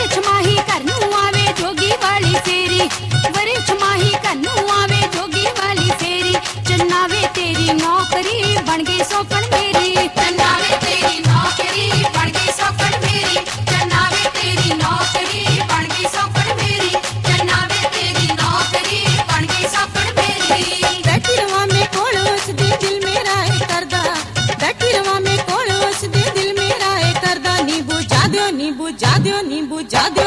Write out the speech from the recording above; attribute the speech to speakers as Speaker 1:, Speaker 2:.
Speaker 1: छमाही घर नू आवे जोगी वाली फेरी, वरे छमाही घर नू आवे जोगी वाली फेरी। चन्नावे तेरी नौकरी बन गई सौकन मेरी, चन्नावे तेरी नौकरी बन गई सौकन मेरी, चन्नावे तेरी नौकरी बन गई सौकन मेरी, चन्नावे तेरी नौकरी बन गई सौकन मेरी।
Speaker 2: बैठी रवा में कोल उसदे दिल मेरा है करदा, बैठी रवा में कोल उसदे दिल मेरा है करदा। नी बुझा दियो नी बुझा दियो नी बुझा दियो